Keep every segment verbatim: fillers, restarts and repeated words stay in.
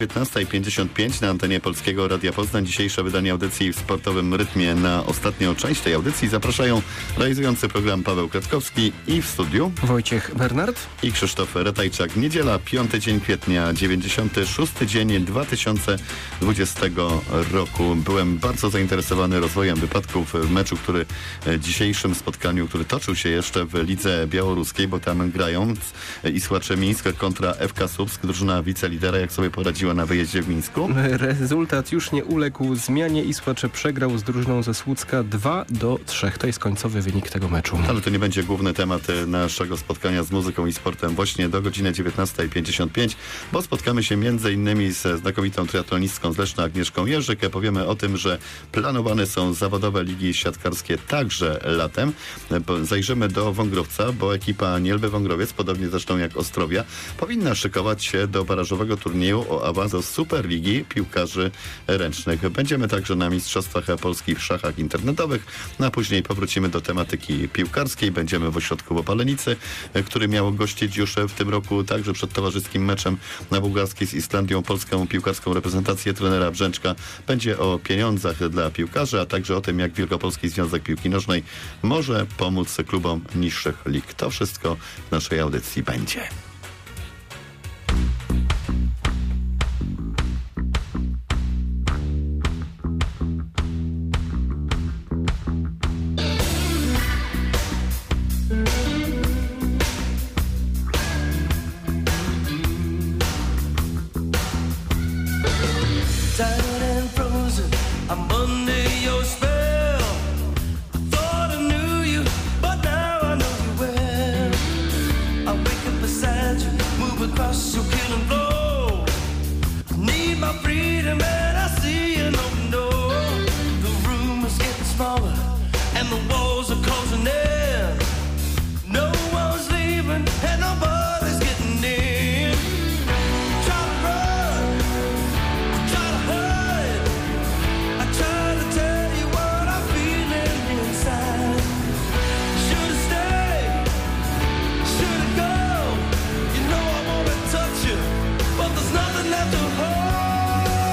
piętnasta pięćdziesiąt pięć na antenie Polskiego Radia Poznań. Dzisiejsze wydanie audycji w sportowym rytmie. Na ostatnią część tej audycji zapraszają realizujący program Paweł Kratkowski i w studiu Wojciech Bernard i Krzysztof Ratajczak. Niedziela, piąty dzień kwietnia, dziewięćdziesiąty szósty dzień dwa tysiące dwudziestego roku. Byłem bardzo zainteresowany rozwojem wypadków w meczu, który w dzisiejszym spotkaniu, który toczył się jeszcze w lidze białoruskiej, bo tam grają Isłacze Mińsk kontra F K Słupsk, drużyna wicelidera. Jak sobie poradziła na wyjeździe w Mińsku? Rezultat już nie uległ zmianie. Isłacze przegrał z drużyną ze Słucka dwa do trzech. To jest końcowy wynik tego meczu. Ale to nie będzie główny temat naszego spotkania z muzyką i sportem właśnie do godziny dziewiętnasta pięćdziesiąt pięć, bo spotkamy się między innymi ze znakomitą triatlonistką z Leszna Agnieszką Jerzyk. Powiemy o tym, że planowane są zawodowe ligi siatkarskie także latem. Zajrzymy do Wągrowca, bo ekipa Nielby Wągrowiec, podobnie zresztą jak Ostrowia, powinna szykować się do barażowego turnieju o awans do Superligi Piłkarzy Ręcznych. Będziemy także na Mistrzostwach Polski w szachach internetowych, no a później powrócimy do tematyki piłkarskiej. Będziemy w ośrodku w Opalenicy, który miał gościć już w tym roku także przed towarzyskim meczem na bułgarskiej z Islandią polską piłkarską reprezentację trenera Brzęczka. Będzie o pieniądzach dla piłkarzy, a także o tym, jak Wielkopolski Związek Piłki Nożnej może pomóc klubom niższych lig. To wszystko w naszej audycji będzie. But there's nothing left to hold.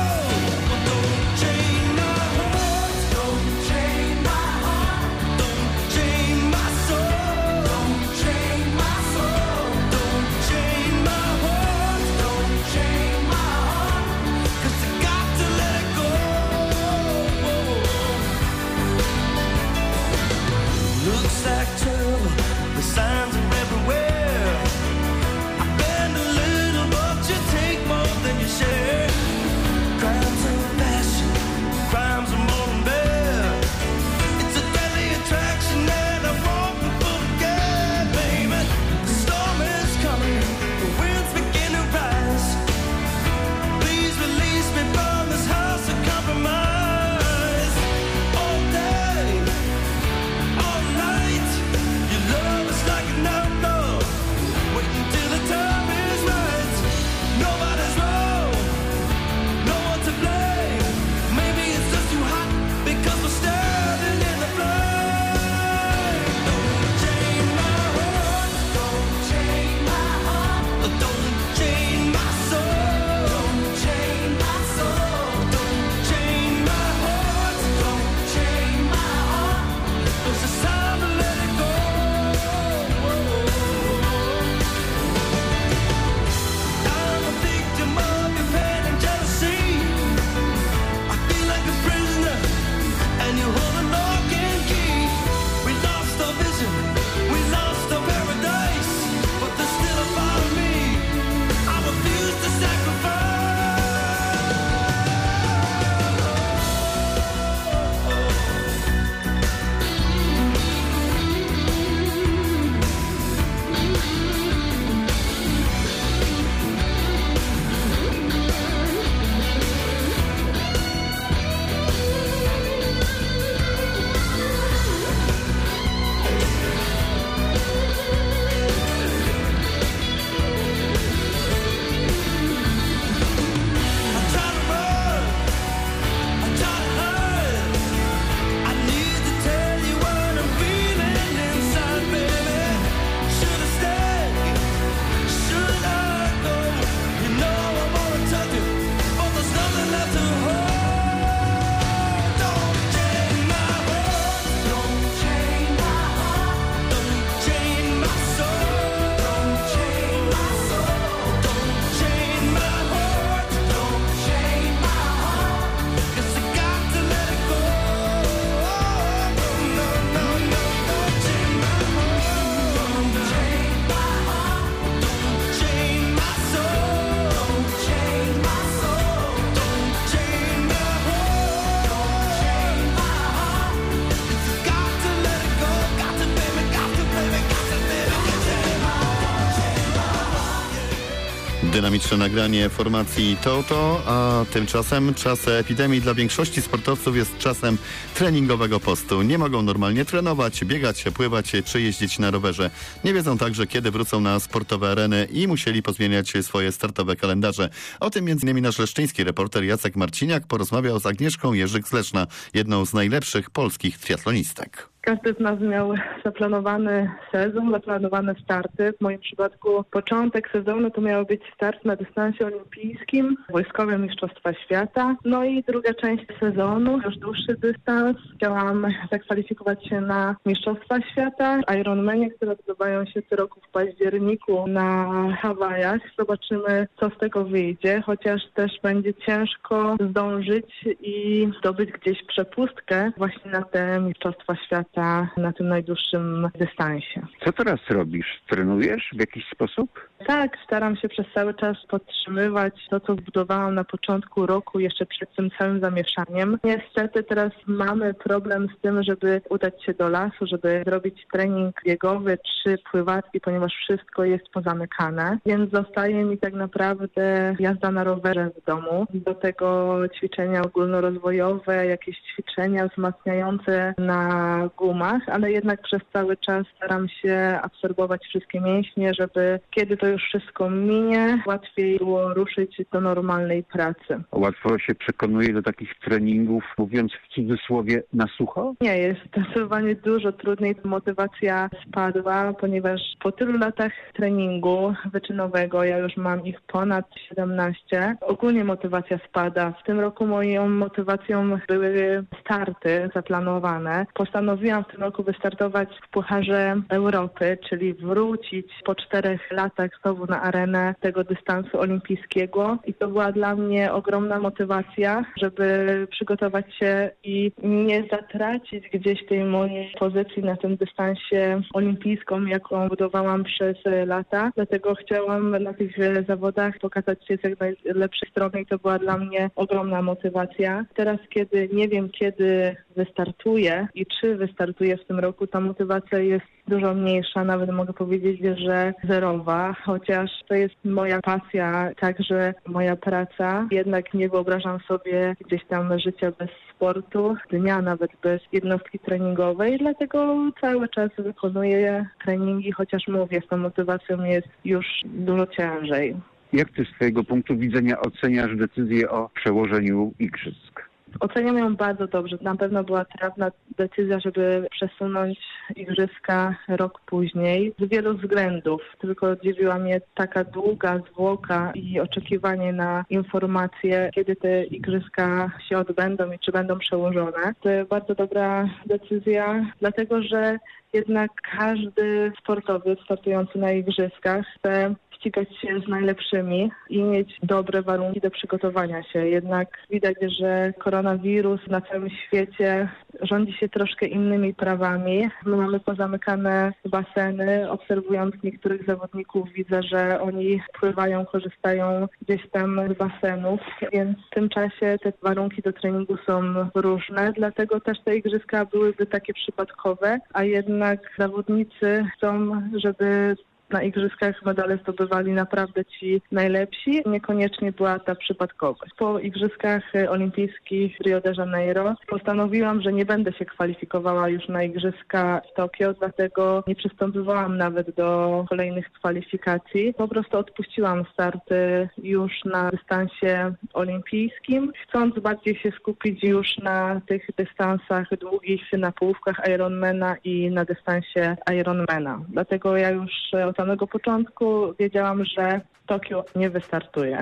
dynamiczne nagranie formacji Toto, a tymczasem czas epidemii dla większości sportowców jest czasem treningowego postu. Nie mogą normalnie trenować, biegać, pływać czy jeździć na rowerze. Nie wiedzą także, kiedy wrócą na sportowe areny i musieli pozmieniać swoje startowe kalendarze. O tym między innymi nasz leszczyński reporter Jacek Marciniak porozmawiał z Agnieszką Jerzyk z Leszna, jedną z najlepszych polskich triatlonistek. Każdy z nas miał zaplanowany sezon, zaplanowane starty. W moim przypadku początek sezonu to miał być start na dystansie olimpijskim, wojskowe mistrzostwa świata. No i druga część sezonu, już dłuższy dystans. Chciałam zakwalifikować się na mistrzostwa świata w Ironmanie, które odbywają się co roku w październiku na Hawajach. Zobaczymy, co z tego wyjdzie, chociaż też będzie ciężko zdążyć i zdobyć gdzieś przepustkę właśnie na te mistrzostwa świata na tym najdłuższym dystansie. Co teraz robisz? Trenujesz w jakiś sposób? Tak, staram się przez cały czas podtrzymywać to, co zbudowałam na początku roku, jeszcze przed tym całym zamieszaniem. Niestety teraz mamy problem z tym, żeby udać się do lasu, żeby zrobić trening biegowy czy pływacki, ponieważ wszystko jest pozamykane, więc zostaje mi tak naprawdę jazda na rowerze w domu. Do tego ćwiczenia ogólnorozwojowe, jakieś ćwiczenia wzmacniające na gumach, ale jednak przez cały czas staram się absorbować wszystkie mięśnie, żeby kiedy to już wszystko minie, łatwiej było ruszyć do normalnej pracy. Łatwo się przekonuje do takich treningów, mówiąc w cudzysłowie, na sucho? Nie, jest zdecydowanie dużo trudniej. Motywacja spadła, ponieważ po tylu latach treningu wyczynowego, ja już mam ich ponad siedemnaście, ogólnie motywacja spada. W tym roku moją motywacją były starty zaplanowane. Postanowiłam w tym roku wystartować w Pucharze Europy, czyli wrócić po czterech latach znowu na arenę tego dystansu olimpijskiego i to była dla mnie ogromna motywacja, żeby przygotować się i nie zatracić gdzieś tej mojej pozycji na tym dystansie olimpijską, jaką budowałam przez lata. Dlatego chciałam na tych zawodach pokazać się z jak najlepszej strony i to była dla mnie ogromna motywacja. Teraz, kiedy nie wiem, kiedy wystartuję i czy wystartuję w tym roku, ta motywacja jest dużo mniejsza, nawet mogę powiedzieć, że zerowa, chociaż to jest moja pasja, także moja praca. Jednak nie wyobrażam sobie gdzieś tam życia bez sportu, dnia nawet bez jednostki treningowej, dlatego cały czas wykonuję treningi, chociaż mówię, z tą motywacją jest już dużo ciężej. Jak ty z twojego punktu widzenia oceniasz decyzję o przełożeniu igrzysk? Oceniam ją bardzo dobrze. Na pewno była trafna decyzja, żeby przesunąć igrzyska rok później. Z wielu względów. Tylko dziwiła mnie taka długa zwłoka i oczekiwanie na informacje, kiedy te igrzyska się odbędą i czy będą przełożone. To jest bardzo dobra decyzja, dlatego że jednak każdy sportowiec startujący na igrzyskach chce ścigać się z najlepszymi i mieć dobre warunki do przygotowania się. Jednak widać, że koronawirus na całym świecie rządzi się troszkę innymi prawami. My mamy pozamykane baseny. Obserwując niektórych zawodników widzę, że oni pływają, korzystają gdzieś tam z basenów, więc w tym czasie te warunki do treningu są różne, dlatego też te igrzyska byłyby takie przypadkowe, a jednak zawodnicy chcą, żeby na igrzyskach medale zdobywali naprawdę ci najlepsi. Niekoniecznie była ta przypadkowość. Po igrzyskach olimpijskich w Rio de Janeiro postanowiłam, że nie będę się kwalifikowała już na igrzyska w Tokio, dlatego nie przystąpiłam nawet do kolejnych kwalifikacji. Po prostu odpuściłam starty już na dystansie olimpijskim, chcąc bardziej się skupić już na tych dystansach długich, na połówkach Ironmana i na dystansie Ironmana. Dlatego ja już od samego początku wiedziałam, że Tokio nie wystartuje.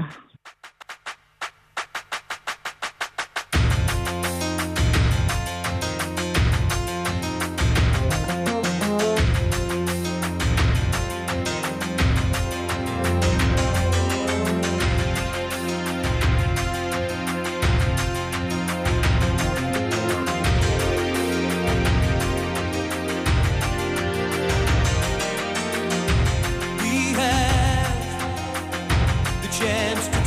chance to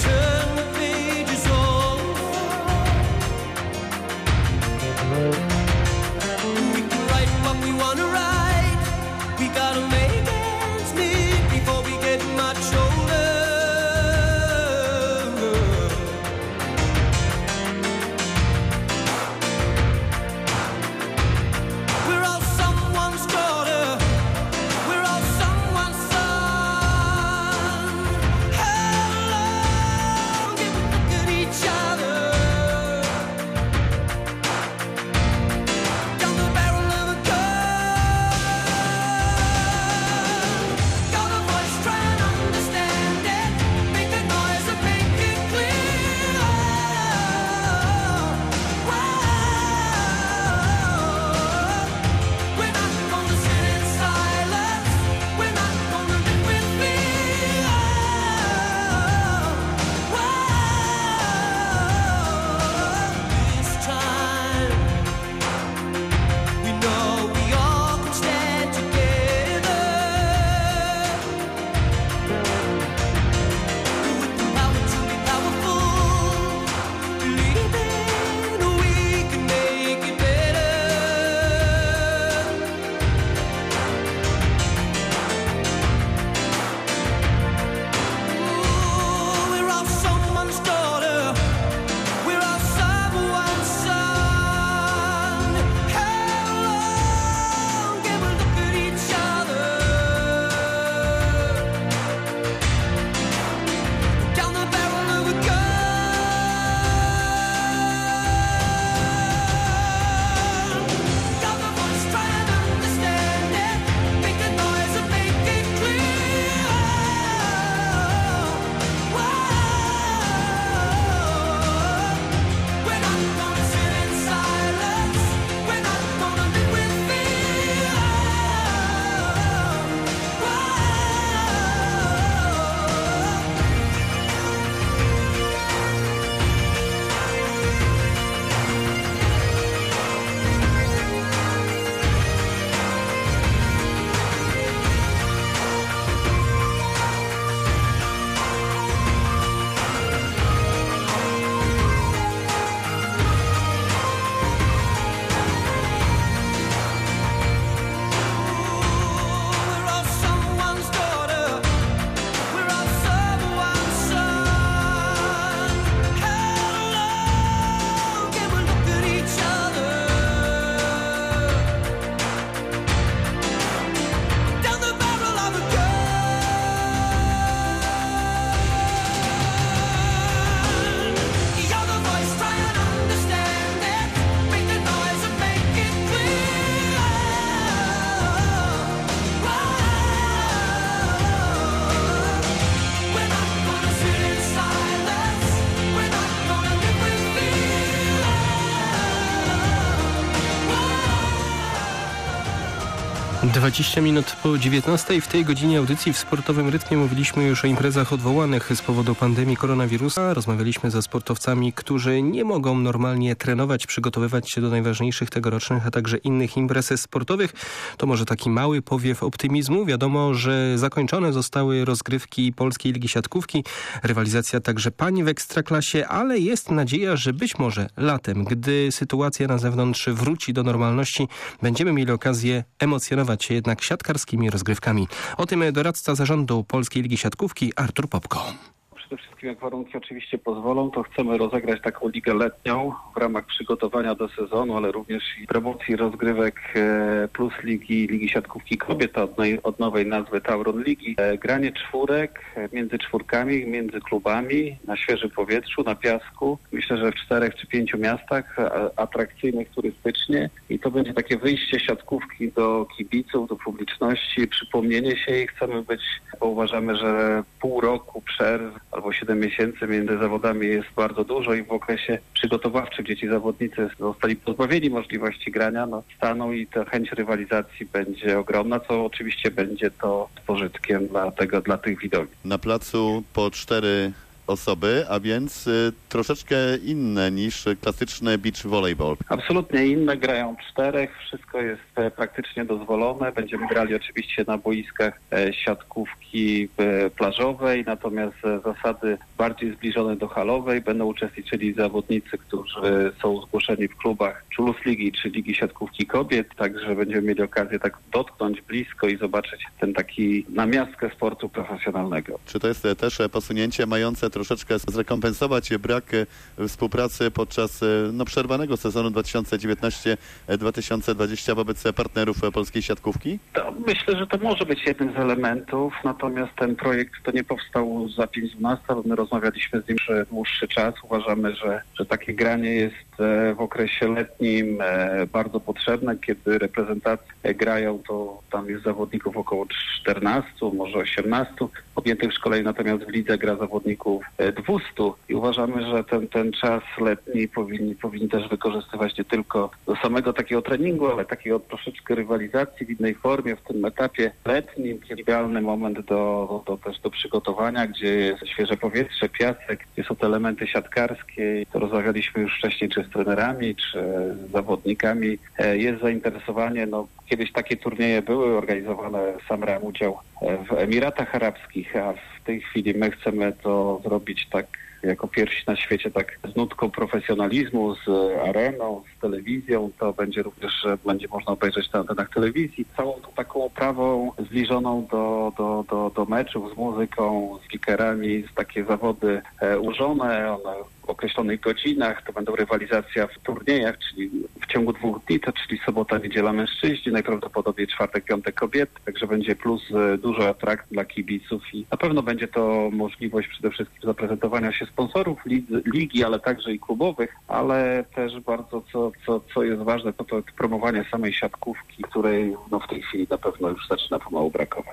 dwadzieścia minut po dziewiętnastej. W tej godzinie audycji w Sportowym Rytmie mówiliśmy już o imprezach odwołanych z powodu pandemii koronawirusa. Rozmawialiśmy ze sportowcami, którzy nie mogą normalnie trenować, przygotowywać się do najważniejszych tegorocznych, a także innych imprez sportowych. To może taki mały powiew optymizmu. Wiadomo, że zakończone zostały rozgrywki Polskiej Ligi Siatkówki, rywalizacja także pań w Ekstraklasie, ale jest nadzieja, że być może latem, gdy sytuacja na zewnątrz wróci do normalności, będziemy mieli okazję emocjonować się jednak siatkarskimi rozgrywkami. O tym doradca zarządu Polskiej Ligi Siatkówki Artur Popko. Przede wszystkim, jak warunki oczywiście pozwolą, to chcemy rozegrać taką ligę letnią w ramach przygotowania do sezonu, ale również i promocji rozgrywek Plus Ligi, Ligi Siatkówki Kobiet od, od nowej nazwy Tauron Ligi. Granie czwórek między czwórkami, między klubami, na świeżym powietrzu, na piasku. Myślę, że w czterech czy pięciu miastach atrakcyjnych turystycznie i to będzie takie wyjście siatkówki do kibiców, do publiczności, przypomnienie się i chcemy być, bo uważamy, że pół roku przerw albo siedem miesięcy między zawodami jest bardzo dużo i w okresie przygotowawczym, gdzie ci zawodnicy zostali pozbawieni możliwości grania, no, staną i ta chęć rywalizacji będzie ogromna, co oczywiście będzie to pożytkiem dla tego, dla tych widowni. Na placu po cztery osoby, a więc y, troszeczkę inne niż klasyczny beach volleyball. Absolutnie inne, grają czterech, wszystko jest e, praktycznie dozwolone. Będziemy grali oczywiście na boiskach e, siatkówki e, plażowej, natomiast e, zasady bardziej zbliżone do halowej. Będą uczestniczyli zawodnicy, którzy są zgłoszeni w klubach Plus Ligi czy Ligi Siatkówki Kobiet, także będziemy mieli okazję tak dotknąć blisko i zobaczyć ten taki namiastkę sportu profesjonalnego. Czy to jest też posunięcie mające troszeczkę zrekompensować brak współpracy podczas no, przerwanego sezonu dwa tysiące dziewiętnasty dwa tysiące dwudziesty wobec partnerów polskiej siatkówki? To myślę, że to może być jednym z elementów, natomiast ten projekt to nie powstał za pięć dwanaście, bo my rozmawialiśmy z nim przez dłuższy czas. Uważamy, że, że takie granie jest w okresie letnim bardzo potrzebne. Kiedy reprezentacje grają, to tam jest zawodników około czternastu, może osiemnastu objętych w szkole, natomiast w lidze gra zawodników dwieście i uważamy, że ten, ten czas letni powinni, powinni też wykorzystywać nie tylko do samego takiego treningu, ale takiego troszeczkę rywalizacji w innej formie w tym etapie letnim, idealny moment do, do, do też do przygotowania, gdzie jest świeże powietrze, piasek, gdzie są te elementy siatkarskie. To rozmawialiśmy już wcześniej czy z trenerami, czy z zawodnikami. Jest zainteresowanie, no kiedyś takie turnieje były organizowane, sam brałem udział w Emiratach Arabskich, a w tej chwili my chcemy to zrobić tak jako pierwsi na świecie, tak z nutką profesjonalizmu, z areną, z telewizją. To będzie również, będzie można obejrzeć na antenach telewizji. Całą tą taką oprawą zbliżoną do, do, do, do meczów z muzyką, z speakerami, z takie zawody e, ułożone, one w określonych godzinach, to będą rywalizacja w turniejach, czyli w ciągu dwóch dni, to czyli sobota, niedziela mężczyźni, najprawdopodobniej czwartek, piątek kobiety, także będzie plus dużo atrakcji dla kibiców i na pewno będzie to możliwość przede wszystkim zaprezentowania się sponsorów ligi, ale także i klubowych, ale też bardzo, co, co, co jest ważne, to, to promowanie samej siatkówki, której no, w tej chwili na pewno już zaczyna pomału brakować.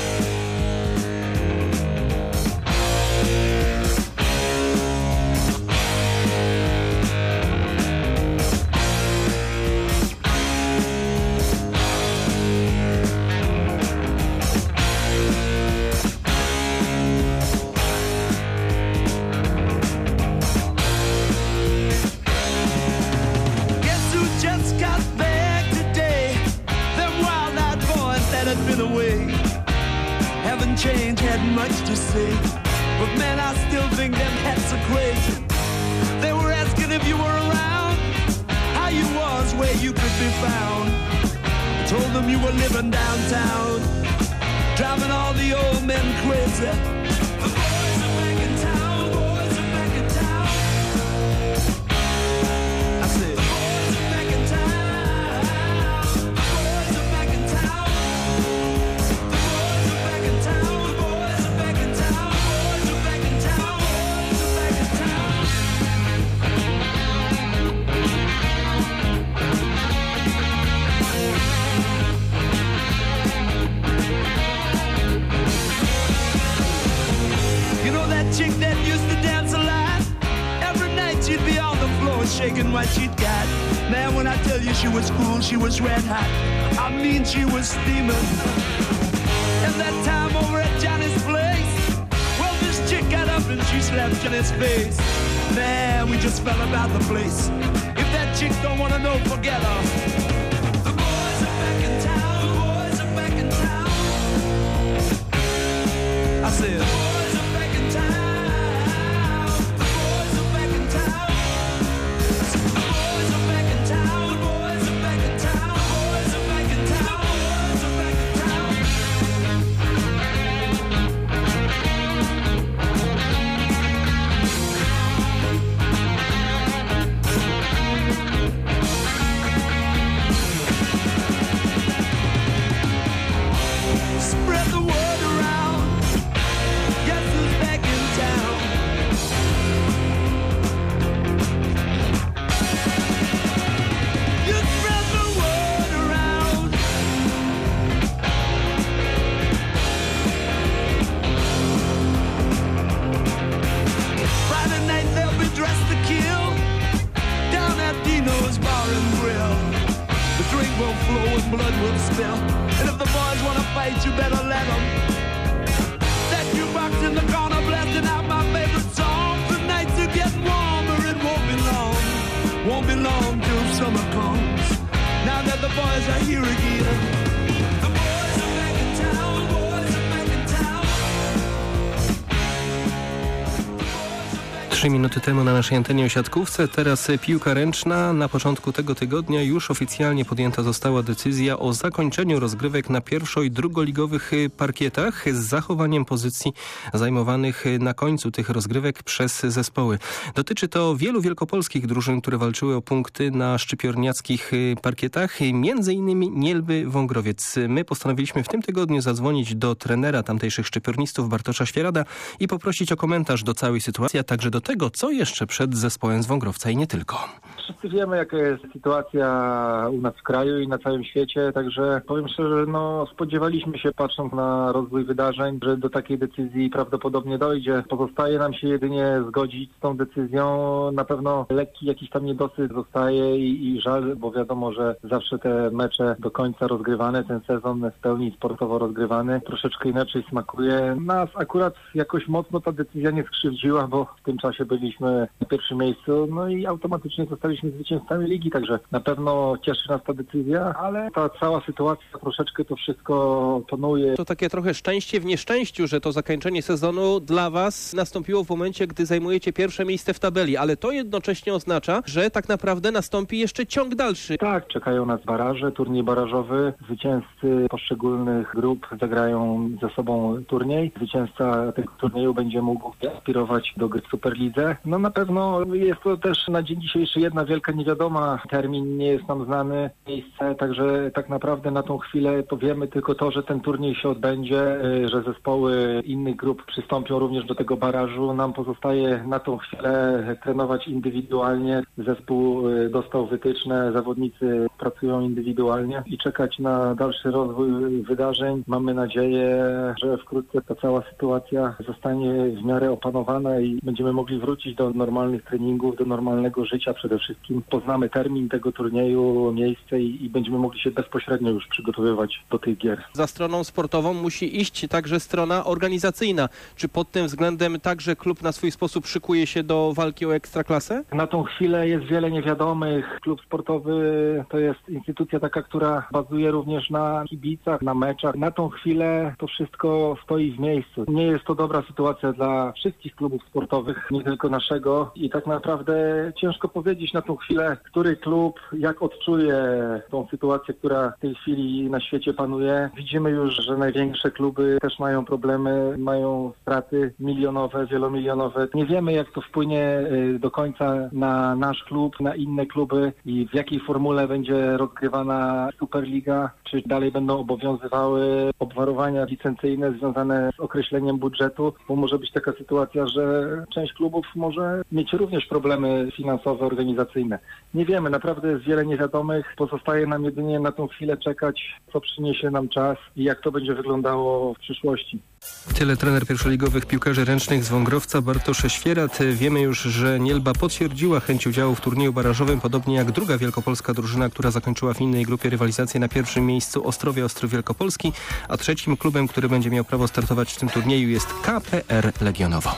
Change had much to say, but man, I still think them hats are crazy. They were asking if you were around, how you was, where you could be found. I told them you were living downtown, driving all the old men crazy. The boys are back in town, boys are back in town. I said, the boys are back in town, the boys are back in town. The boys are back in town. was shaking what she'd got. Man, when I tell you she was cool, she was red hot. I mean, she was steaming. And that time over at Johnny's place, well, this chick got up and she slapped Johnny's face. Man, we just fell about the place. If that chick don't wanna know, forget her. The boys are back in town, the boys are back in town. I said, the boys are back in town, the boys are back in town. I said, the boys are back in town, the boys are back in town, the boys are back in town, the boys are back in town. Spread the word around. Guess who's back in town? You spread the word around. Friday night they'll be dressed to kill down at Dino's Bar and Grill. The drink will flow and blood will spill. And if the boys wanna fight, you better let them. That jukebox in the corner blasting out my favorite song. The nights are getting warmer, it won't be long. Won't be long till summer comes. Now that the boys are here again. The boys are back in town, the boys are back in town. Trzy minuty temu na naszej antenie o siatkówce, teraz piłka ręczna. Na początku tego tygodnia już oficjalnie podjęta została decyzja o zakończeniu rozgrywek na pierwszo- i drugoligowych parkietach z zachowaniem pozycji zajmowanych na końcu tych rozgrywek przez zespoły. Dotyczy to wielu wielkopolskich drużyn, które walczyły o punkty na szczypiorniackich parkietach, między innymi Nielby Wągrowiec. My postanowiliśmy w tym tygodniu zadzwonić do trenera tamtejszych szczypiornistów Bartosza Świerada i poprosić o komentarz do całej sytuacji, a także do tego, co jeszcze przed zespołem z Wągrowca i nie tylko. Wszyscy wiemy, jaka jest sytuacja u nas w kraju i na całym świecie, także powiem szczerze, no spodziewaliśmy się, patrząc na rozwój wydarzeń, że do takiej decyzji prawdopodobnie dojdzie. Pozostaje nam się jedynie zgodzić z tą decyzją. Na pewno lekki jakiś tam niedosyt zostaje i, i żal, bo wiadomo, że zawsze te mecze do końca rozgrywane, ten sezon w pełni sportowo rozgrywany, troszeczkę inaczej smakuje. Nas akurat jakoś mocno ta decyzja nie skrzywdziła, bo w tym czasie byliśmy na pierwszym miejscu, no i automatycznie zostaliśmy zwycięzcami ligi, także na pewno cieszy nas ta decyzja, ale ta cała sytuacja troszeczkę to wszystko tonuje. To takie trochę szczęście w nieszczęściu, że to zakończenie sezonu dla Was nastąpiło w momencie, gdy zajmujecie pierwsze miejsce w tabeli, ale to jednocześnie oznacza, że tak naprawdę nastąpi jeszcze ciąg dalszy. Tak, czekają nas baraże, turniej barażowy, zwycięzcy poszczególnych grup zagrają ze sobą turniej, zwycięzca tego turnieju będzie mógł aspirować do gry w Superlidze. No na pewno jest to też na dzień dzisiejszy jedna wielka niewiadoma. Termin nie jest nam znany, miejsce, także tak naprawdę na tą chwilę to wiemy tylko to, że ten turniej się odbędzie, że zespoły innych grup przystąpią również do tego barażu. Nam pozostaje na tą chwilę trenować indywidualnie. Zespół dostał wytyczne, zawodnicy pracują indywidualnie i czekać na dalszy rozwój wydarzeń. Mamy nadzieję, że wkrótce ta cała sytuacja zostanie w miarę opanowana i będziemy mogli wrócić do normalnych treningów, do normalnego życia przede wszystkim. Poznamy termin tego turnieju, miejsce i, i będziemy mogli się bezpośrednio już przygotowywać do tych gier. Za stroną sportową musi iść także strona organizacyjna. Czy pod tym względem także klub na swój sposób szykuje się do walki o Ekstraklasę? Na tą chwilę jest wiele niewiadomych. Klub sportowy to jest instytucja taka, która bazuje również na kibicach, na meczach. Na tą chwilę to wszystko stoi w miejscu. Nie jest to dobra sytuacja dla wszystkich klubów sportowych, nie tylko naszego i tak naprawdę ciężko powiedzieć na tą chwilę, który klub jak odczuje tą sytuację, która w tej chwili na świecie panuje. Widzimy już, że największe kluby też mają problemy, mają straty milionowe, wielomilionowe. Nie wiemy, jak to wpłynie do końca na nasz klub, na inne kluby i w jakiej formule będzie rozgrywana Superliga, czy dalej będą obowiązywały obwarowania licencyjne związane z określeniem budżetu, bo może być taka sytuacja, że część klubów może mieć również problemy finansowe, organizacyjne rejestracyjne. Nie wiemy, naprawdę jest wiele niewiadomych. Pozostaje nam jedynie na tą chwilę czekać, co przyniesie nam czas i jak to będzie wyglądało w przyszłości. Tyle trener pierwszoligowych piłkarzy ręcznych z Wągrowca Bartosz Świerat. Wiemy już, że Nielba potwierdziła chęć udziału w turnieju barażowym, podobnie jak druga wielkopolska drużyna, która zakończyła w innej grupie rywalizację. Na pierwszym miejscu Ostrowia Ostrów Wielkopolski, a trzecim klubem, który będzie miał prawo startować w tym turnieju, jest K P R Legionowo.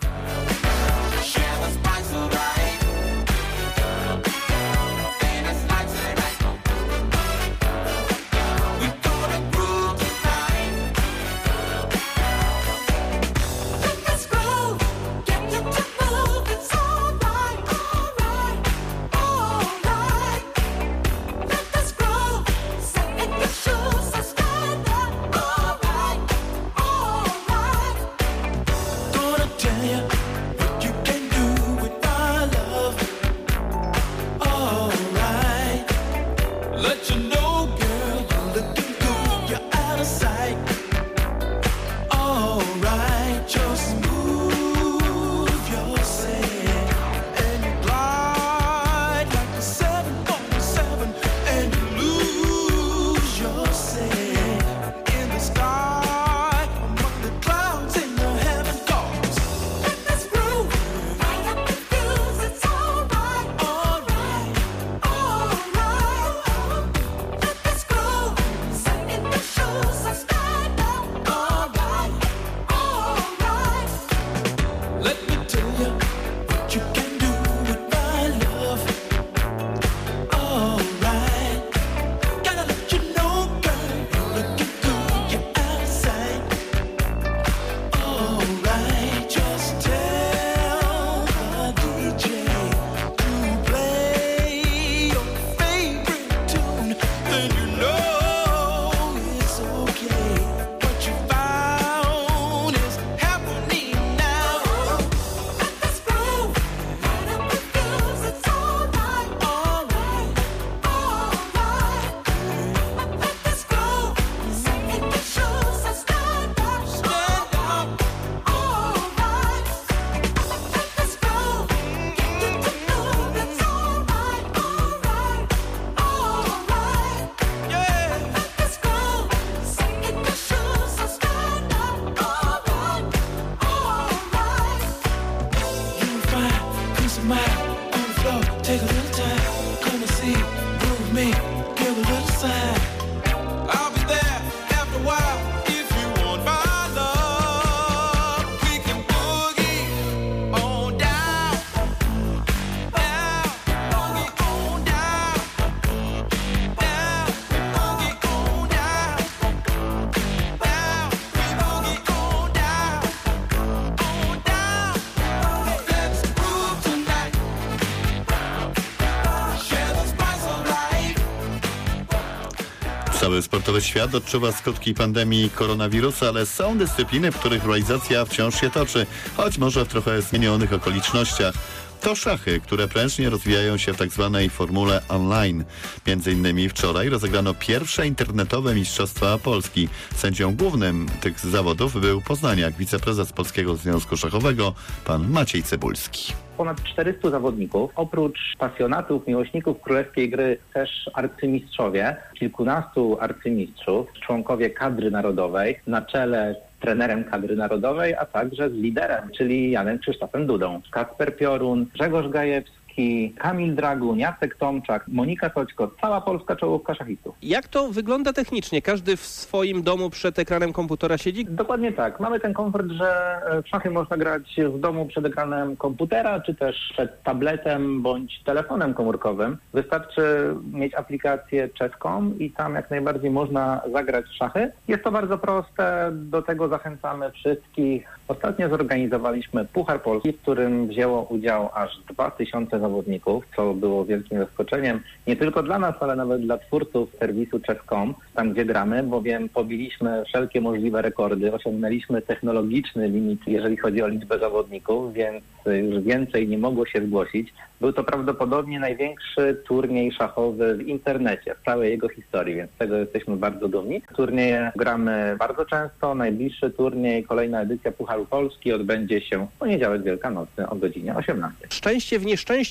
Cały sportowy świat odczuwa skutki pandemii koronawirusa, ale są dyscypliny, w których rywalizacja wciąż się toczy, choć może w trochę zmienionych okolicznościach. To szachy, które prężnie rozwijają się w tak zwanej formule online. Między innymi wczoraj rozegrano pierwsze internetowe Mistrzostwa Polski. Sędzią głównym tych zawodów był poznaniak, wiceprezes Polskiego Związku Szachowego, pan Maciej Cebulski. Ponad czterystu zawodników, oprócz pasjonatów, miłośników królewskiej gry też arcymistrzowie, kilkunastu arcymistrzów, członkowie kadry narodowej, na czele z trenerem kadry narodowej, a także z liderem, czyli Janem Krzysztofem Dudą. Kacper Piorun, Grzegorz Gajewski, Kamil Dragun, Jacek Tomczak, Monika Soćko, cała polska czołówka szachistów. Jak to wygląda technicznie? Każdy w swoim domu przed ekranem komputera siedzi? Dokładnie tak. Mamy ten komfort, że w szachy można grać w domu przed ekranem komputera, czy też przed tabletem bądź telefonem komórkowym. Wystarczy mieć aplikację chess kropka com i tam jak najbardziej można zagrać w szachy. Jest to bardzo proste, do tego zachęcamy wszystkich. Ostatnio zorganizowaliśmy Puchar Polski, w którym wzięło udział aż dwa tysiące zawodników, co było wielkim zaskoczeniem. Nie tylko dla nas, ale nawet dla twórców serwisu chess kropka com, tam gdzie gramy, bowiem pobiliśmy wszelkie możliwe rekordy, osiągnęliśmy technologiczny limit, jeżeli chodzi o liczbę zawodników, więc już więcej nie mogło się zgłosić. Był to prawdopodobnie największy turniej szachowy w internecie, w całej jego historii, więc z tego jesteśmy bardzo dumni. Turnieje gramy bardzo często. Najbliższy turniej, kolejna edycja Pucharu Polski odbędzie się w poniedziałek Wielkanocny o godzinie osiemnastej. Szczęście w nieszczęściu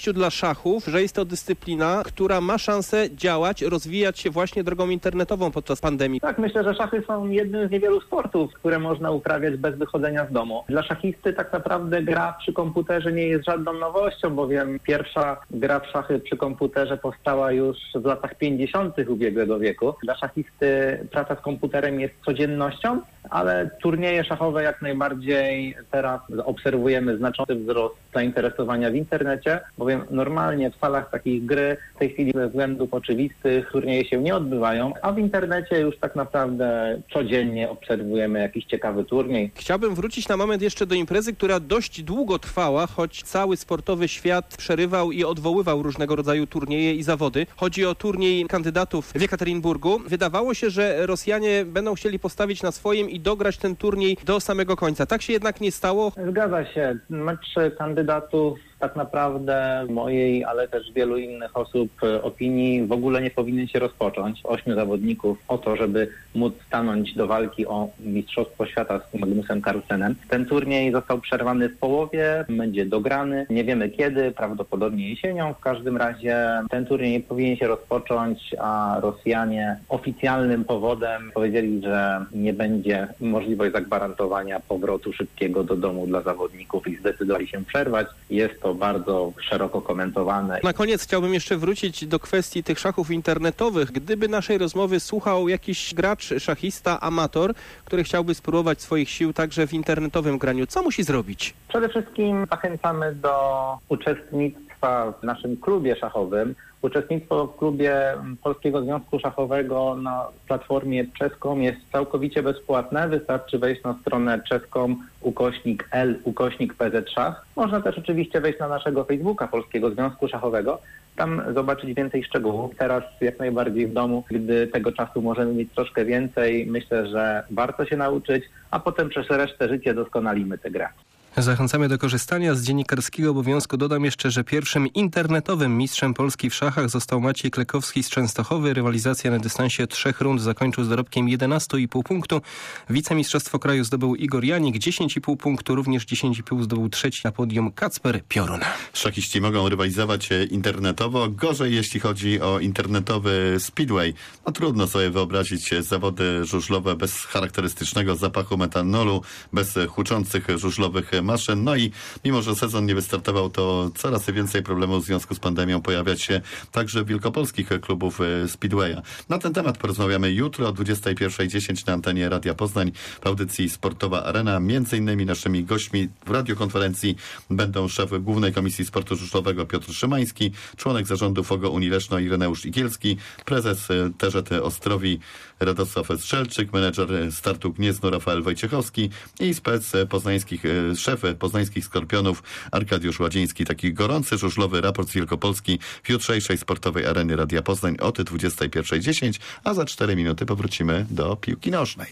podejściu dla szachów, że jest to dyscyplina, która ma szansę działać, rozwijać się właśnie drogą internetową podczas pandemii. Tak, myślę, że szachy są jednym z niewielu sportów, które można uprawiać bez wychodzenia z domu. Dla szachisty tak naprawdę gra przy komputerze nie jest żadną nowością, bowiem pierwsza gra w szachy przy komputerze powstała już w latach pięćdziesiątych ubiegłego wieku. Dla szachisty praca z komputerem jest codziennością, ale turnieje szachowe jak najbardziej teraz obserwujemy znaczący wzrost zainteresowania w internecie, bowiem normalnie w salach takich gry w tej chwili ze względów oczywistych turnieje się nie odbywają, a w internecie już tak naprawdę codziennie obserwujemy jakiś ciekawy turniej. Chciałbym wrócić na moment jeszcze do imprezy, która dość długo trwała, choć cały sportowy świat przerywał i odwoływał różnego rodzaju turnieje i zawody. Chodzi o turniej kandydatów w Jekaterinburgu. Wydawało się, że Rosjanie będą chcieli postawić na swoim i dograć ten turniej do samego końca. Tak się jednak nie stało. Zgadza się. Mecz kandydatów tak naprawdę mojej, ale też wielu innych osób opinii w ogóle nie powinien się rozpocząć. Ośmiu zawodników o to, żeby móc stanąć do walki o Mistrzostwo Świata z Magnusem Carlsenem. Ten turniej został przerwany w połowie, będzie dograny. Nie wiemy kiedy, prawdopodobnie jesienią. W każdym razie ten turniej nie powinien się rozpocząć, a Rosjanie oficjalnym powodem powiedzieli, że nie będzie możliwość zagwarantowania powrotu szybkiego do domu dla zawodników i zdecydowali się przerwać. Jest to bardzo szeroko komentowane. Na koniec chciałbym jeszcze wrócić do kwestii tych szachów internetowych. Gdyby naszej rozmowy słuchał jakiś gracz, szachista, amator, który chciałby spróbować swoich sił także w internetowym graniu, co musi zrobić? Przede wszystkim zachęcamy do uczestnictwa w naszym klubie szachowym. Uczestnictwo w klubie Polskiego Związku Szachowego na platformie czeską jest całkowicie bezpłatne. Wystarczy wejść na stronę czeską ukośnik L ukośnik P Z Szach. Można też oczywiście wejść na naszego Facebooka Polskiego Związku Szachowego. Tam zobaczyć więcej szczegółów. Teraz jak najbardziej w domu, gdy tego czasu możemy mieć troszkę więcej. Myślę, że warto się nauczyć, a potem przez resztę życia doskonalimy tę grę. Zachęcamy do korzystania z dziennikarskiego obowiązku. Dodam jeszcze, że pierwszym internetowym mistrzem Polski w szachach został Maciej Klekowski z Częstochowy. Rywalizację na dystansie trzech rund zakończył z dorobkiem jedenaście i pół punktu. Wicemistrzostwo kraju zdobył Igor Janik, dziesięć i pół punktu. Również dziesięć i pół zdobył trzeci na podium Kacper Piorun. Szachiści mogą rywalizować internetowo. Gorzej, jeśli chodzi o internetowy speedway. No trudno sobie wyobrazić zawody żużlowe bez charakterystycznego zapachu metanolu, bez huczących żużlowych maszyn. No i mimo, że sezon nie wystartował, to coraz więcej problemów w związku z pandemią pojawiać się także w wielkopolskich klubów speedwaya. Na ten temat porozmawiamy jutro o dwudziestej pierwszej dziesięć na antenie Radia Poznań w audycji Sportowa Arena. Między innymi naszymi gośćmi w radiokonferencji będą szef Głównej Komisji Sportu Żużlowego Piotr Szymański, członek zarządu F O G O Unileszno Ireneusz Igielski, prezes T Ż T Ostrowi Radosław Strzelczyk, menedżer Startu Gniezno Rafael Wojciechowski i spec poznańskich, szef poznańskich Skorpionów Arkadiusz Ładziński. Taki gorący żużlowy raport z Wielkopolski w jutrzejszej sportowej areny Radia Poznań od dwudziestej pierwszej dziesięć, a za cztery minuty powrócimy do piłki nożnej.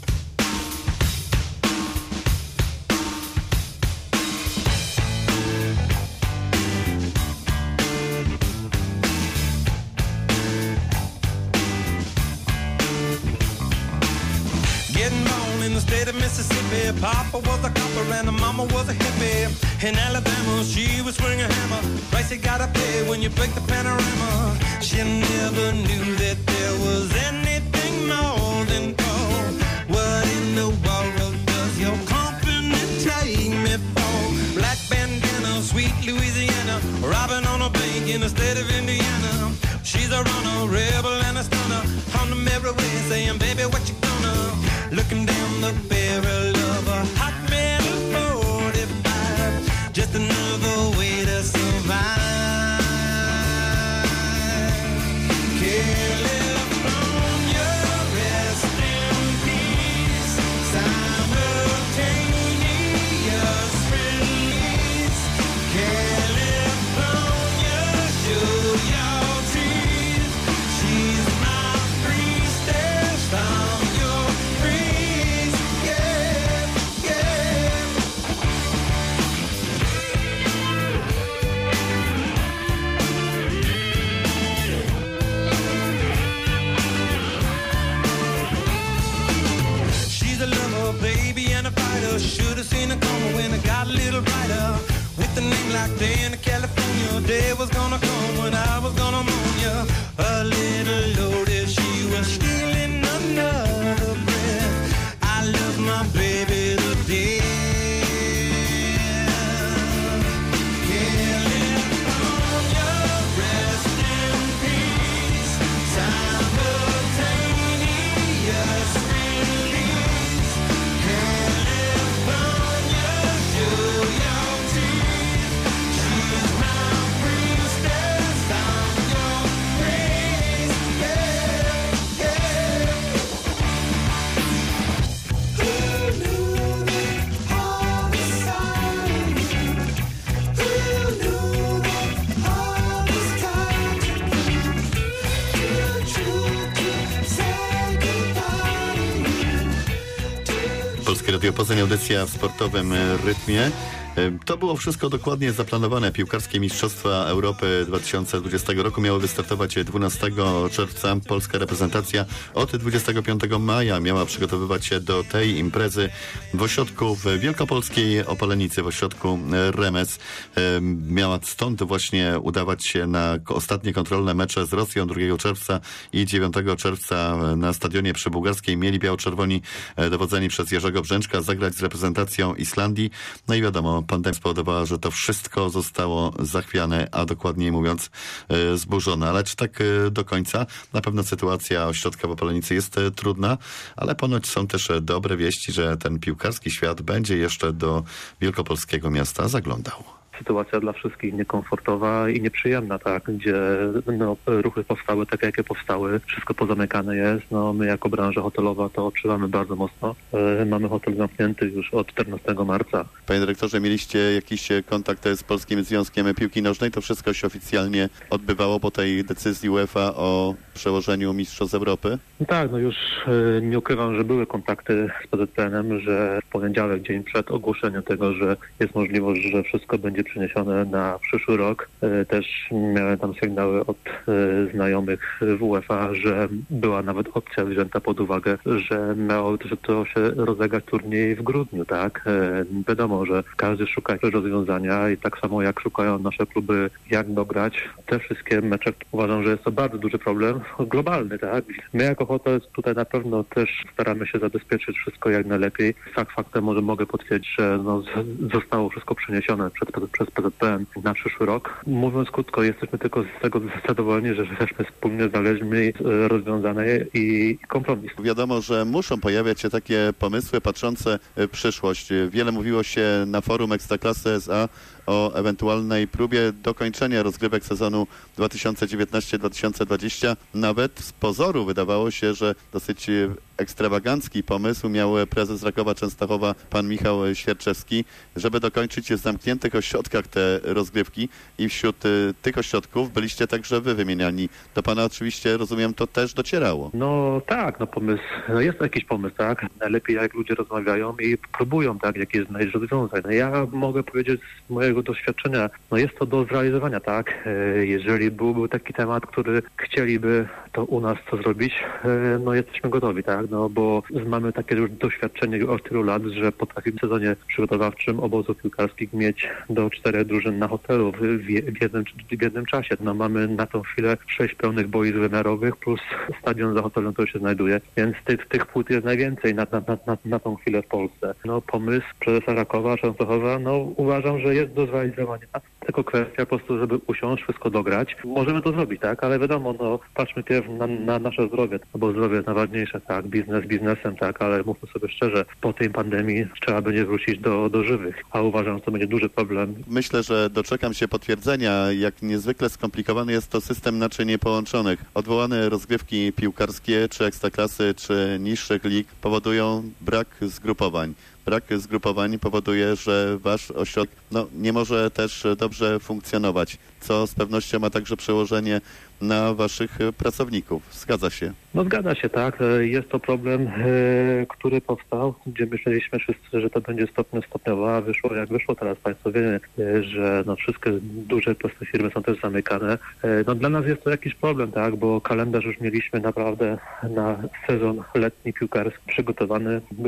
Mississippi, Papa was a copper and the mama was a hippie. In Alabama, she was swinging a hammer. Price you gotta pay when you break the panorama. She never knew that there was anything more than gold. What in the world does your company take me for? Black bandana, sweet Louisiana, robbing on a bank in the state of Indiana. She's a runner, rebel and a stunner. On the merry way saying, baby, what you gonna? Looking down the barrel of a hot metal forty-five, just another way to survive. California, rest in peace. Simultaneous release. California, show your teeth. She day was gonna come when I was gonna moon you. A little loaded, she was stealing another breath. I love my baby to death. California, rest in peace. Simultaneous release. California, show your teeth. She's my priestess, I'm your priest. Yeah, yeah. Who knew that all this time? Who knew that all this time to truth to say goodbye? Polskie Radio Poznań, audycja w sportowym rytmie. To było wszystko dokładnie zaplanowane. Piłkarskie Mistrzostwa Europy dwa tysiące dwudziestego roku miały wystartować dwunastego czerwca. Polska reprezentacja od dwudziestego piątego maja miała przygotowywać się do tej imprezy w ośrodku w Wielkopolskiej Opalenicy, w ośrodku Remes. Miała stąd właśnie udawać się na ostatnie kontrolne mecze z Rosją drugiego czerwca i dziewiątego czerwca na stadionie przy Bułgarskiej mieli biało-czerwoni dowodzeni przez Jerzego Brzęczka zagrać z reprezentacją Islandii. No i wiadomo, pandemia spowodowała, że to wszystko zostało zachwiane, a dokładniej mówiąc e, zburzone. Ale czy tak e, do końca? Na pewno sytuacja ośrodka w Opalenicy jest e, trudna, ale ponoć są też e, dobre wieści, że ten piłkarski świat będzie jeszcze do wielkopolskiego miasta zaglądał. Sytuacja dla wszystkich niekomfortowa i nieprzyjemna, tak, gdzie no, ruchy powstały takie, jakie powstały, wszystko pozamykane jest. No, my jako branża hotelowa to odczuwamy bardzo mocno. E, mamy hotel zamknięty już od czternastego marca. Panie dyrektorze, mieliście jakiś kontakt z Polskim Związkiem Piłki Nożnej? To wszystko się oficjalnie odbywało po tej decyzji UEFA o przełożeniu Mistrzostw Europy? No tak, no już e, nie ukrywam, że były kontakty z P Z P N-em, że w poniedziałek, dzień przed ogłoszeniem tego, że jest możliwość, że wszystko będzie przeniesione na przyszły rok. E, też miałem tam sygnały od e, znajomych w UEFA, że była nawet opcja wzięta pod uwagę, że miało że to się rozegrać turniej w grudniu, tak? E, wiadomo, że każdy szuka rozwiązania i tak samo jak szukają nasze kluby, jak dograć te wszystkie mecze. Uważam, że jest to bardzo duży problem globalny, tak? My jako hotel tutaj na pewno też staramy się zabezpieczyć wszystko jak najlepiej. Fakt faktem może mogę potwierdzić, że no, z, zostało wszystko przeniesione przed, przez P Z P N na przyszły rok. Mówiąc krótko, jesteśmy tylko z tego zadowoleni, że żeśmy wspólnie znaleźli rozwiązane i kompromis. Wiadomo, że muszą pojawiać się takie pomysły patrzące w przyszłość. Wiele mówiło się na forum Ekstraklasy S A o ewentualnej próbie dokończenia rozgrywek sezonu dwa tysiące dziewiętnaście dwa tysiące dwadzieścia. Nawet z pozoru wydawało się, że dosyć ekstrawagancki pomysł miał prezes Rakowa Częstochowa, pan Michał Świerczewski, żeby dokończyć w zamkniętych ośrodkach te rozgrywki i wśród y, tych ośrodków byliście także wy wymieniani. Do pana oczywiście, rozumiem, to też docierało. No tak, no pomysł, no jest jakiś pomysł, tak? Najlepiej jak ludzie rozmawiają i próbują, tak, jakie znaleźć rozwiązań. No ja mogę powiedzieć z mojego doświadczenia, no jest to do zrealizowania, tak? Jeżeli byłby taki temat, który chcieliby to u nas co zrobić, no jesteśmy gotowi, tak? No bo mamy takie już doświadczenie od tylu lat, że potrafimy w sezonie przygotowawczym obozów piłkarskich mieć do czterech drużyn na hotelu w, w, jednym, w jednym czasie. No mamy na tą chwilę sześć pełnych boisk wymiarowych plus stadion za hotelem, który się znajduje, więc tych, tych płyt jest najwięcej na, na, na, na tą chwilę w Polsce. No pomysł prezesa Rakowa, Częstochowa, no uważam, że jest do zrealizowania. Tylko kwestia po prostu, żeby usiąść, wszystko dograć. Możemy to zrobić, tak? Ale wiadomo, no patrzmy pierw na, na nasze zdrowie, no bo zdrowie jest najważniejsze, tak? Biznes biznesem, tak? Ale mówmy sobie szczerze, po tej pandemii trzeba będzie wrócić do, do żywych, a uważam, że to będzie duży problem. Myślę, że doczekam się potwierdzenia, jak niezwykle skomplikowany jest to system naczyń połączonych. Odwołane rozgrywki piłkarskie, czy ekstraklasy, czy niższych lig powodują brak zgrupowań. Brak zgrupowań powoduje, że wasz ośrodek no, nie może też dobrze funkcjonować, co z pewnością ma także przełożenie na waszych pracowników. Zgadza się? No zgadza się, tak. Jest to problem, e, który powstał, gdzie myśleliśmy wszyscy, że to będzie stopnio stopniowo, a wyszło jak wyszło. Teraz państwo wiemy, e, że no, wszystkie duże proste firmy są też zamykane. E, no dla nas jest to jakiś problem, tak, bo kalendarz już mieliśmy naprawdę na sezon letni piłkarski przygotowany. Były